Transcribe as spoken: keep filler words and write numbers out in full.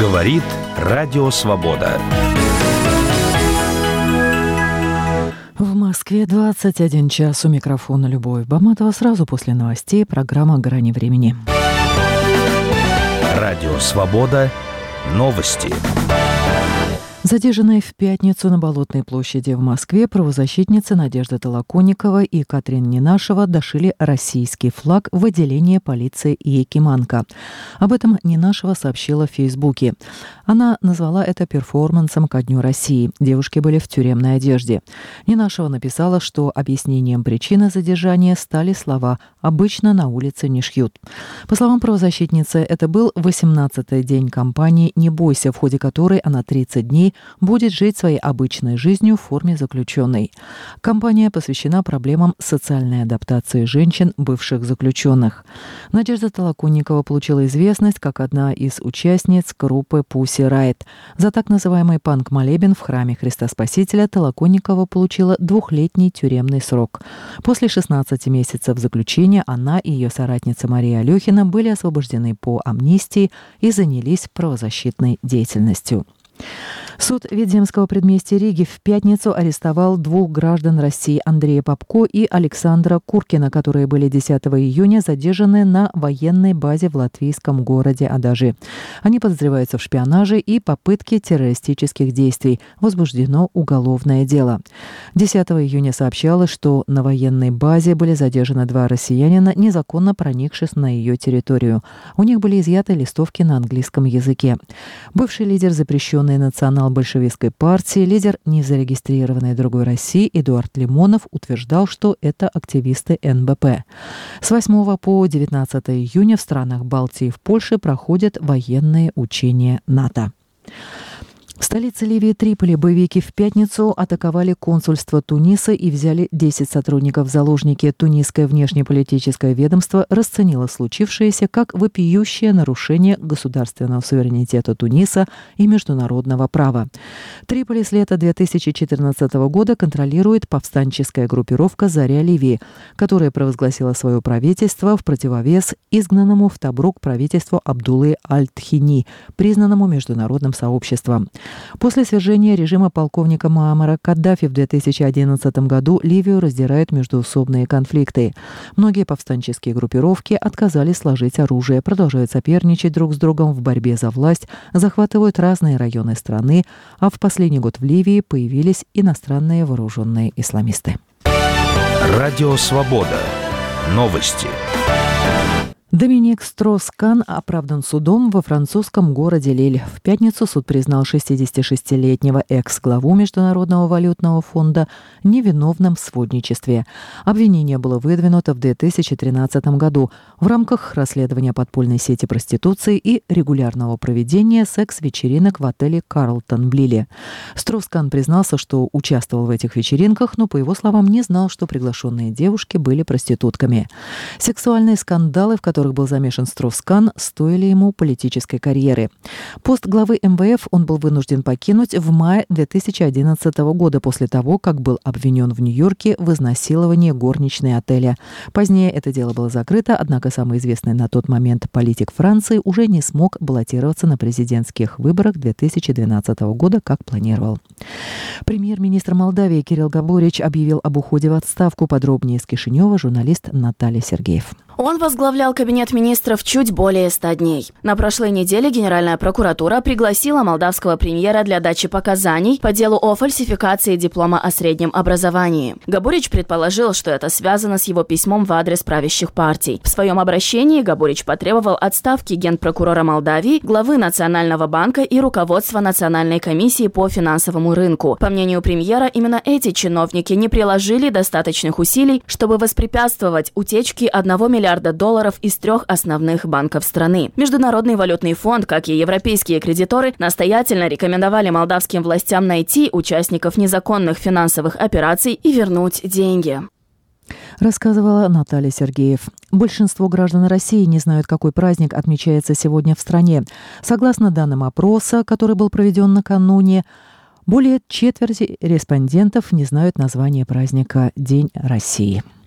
Говорит Радио Свобода. В Москве двадцать один час. У микрофона Любовь Баматова. Сразу после новостей программа «Грани времени». Радио Свобода. Новости. Задержанные в пятницу на Болотной площади в Москве правозащитницы Надежда Толоконникова и Катрин Ненашева дошили российский флаг в отделение полиции Якиманка. Об этом Ненашева сообщила в Фейсбуке. Она назвала это перформансом ко Дню России. Девушки были в тюремной одежде. Ненашева написала, что объяснением причины задержания стали слова «обычно на улице не шьют». По словам правозащитницы, это был восемнадцатый день кампании «Не бойся», в ходе которой она тридцать дней будет жить своей обычной жизнью в форме заключенной. Кампания посвящена проблемам социальной адаптации женщин, бывших заключенных. Надежда Толоконникова получила известность как одна из участниц группы Pussy Riot. За так называемый панк-молебен в храме Христа Спасителя Толоконникова получила двухлетний тюремный срок. После шестнадцати месяцев заключения она и ее соратница Мария Алехина были освобождены по амнистии и занялись правозащитной деятельностью. Суд Видземского предместья Риги в пятницу арестовал двух граждан России Андрея Попко и Александра Куркина, которые были десятого июня задержаны на военной базе в латвийском городе Адажи. Они подозреваются в шпионаже и попытке террористических действий. Возбуждено уголовное дело. десятого июня сообщалось, что на военной базе были задержаны два россиянина, незаконно проникшись на ее территорию. У них были изъяты листовки на английском языке. Бывший лидер запрещенной национал-большевистской партии, лидер незарегистрированной другой России Эдуард Лимонов утверждал, что это активисты эн бэ пэ. С восьмого по девятнадцатое июня в странах Балтии и в Польше проходят военные учения НАТО. В столице Ливии Триполи боевики в пятницу атаковали консульство Туниса и взяли десять сотрудников в заложники. Тунисское внешнеполитическое ведомство расценило случившееся как вопиющее нарушение государственного суверенитета Туниса и международного права. Триполи с лета две тысячи четырнадцатого года контролирует повстанческая группировка «Заря Ливии», которая провозгласила свое правительство в противовес изгнанному в Тобрук правительству Абдуллы Аль-Тхини, признанному международным сообществом. После свержения режима полковника Муаммара Каддафи в две тысячи одиннадцатом году Ливию раздирают междоусобные конфликты. Многие повстанческие группировки отказались сложить оружие, продолжают соперничать друг с другом в борьбе за власть, захватывают разные районы страны, а в последний год в Ливии появились иностранные вооруженные исламисты. Радио Свобода. Новости. Доминик Строс-Кан оправдан судом во французском городе Лиль. В пятницу суд признал шестидесятишестилетнего экс-главу Международного валютного фонда невиновным в сводничестве. Обвинение было выдвинуто в две тысячи тринадцатом году в рамках расследования подпольной сети проституции и регулярного проведения секс-вечеринок в отеле «Карлтон» в Лиле. Строс-Кан признался, что участвовал в этих вечеринках, но, по его словам, не знал, что приглашенные девушки были проститутками. Сексуальные скандалы, в которых был замешан Строс-Кан, стоили ему политической карьеры. Пост главы эм вэ эф он был вынужден покинуть в мае две тысячи одиннадцатого года после того, как был обвинен в Нью-Йорке в изнасиловании горничной отеля. Позднее это дело было закрыто, однако самый известный на тот момент политик Франции уже не смог баллотироваться на президентских выборах две тысячи двенадцатого года, как планировал. Премьер-министр Молдавии Кирилл Габорич объявил об уходе в отставку. Подробнее из Кишинева журналист Наталья Сергеев. Он возглавлял кабинет министров чуть более ста дней. На прошлой неделе Генеральная прокуратура пригласила молдавского премьера для дачи показаний по делу о фальсификации диплома о среднем образовании. Габорич предположил, что это связано с его письмом в адрес правящих партий. В своем обращении Габорич потребовал отставки генпрокурора Молдавии, главы Национального банка и руководства Национальной комиссии по финансовому рынку. По мнению премьера, именно эти чиновники не приложили достаточных усилий, чтобы воспрепятствовать утечке одного миллиарда миллиарда долларов из трех основных банков страны. Международный валютный фонд, как и европейские кредиторы, настоятельно рекомендовали молдавским властям найти участников незаконных финансовых операций и вернуть деньги. Рассказывала Наталья Сергеев. Большинство граждан России не знают, какой праздник отмечается сегодня в стране. Согласно данным опроса, который был проведен накануне, более четверти респондентов не знают название праздника «День России».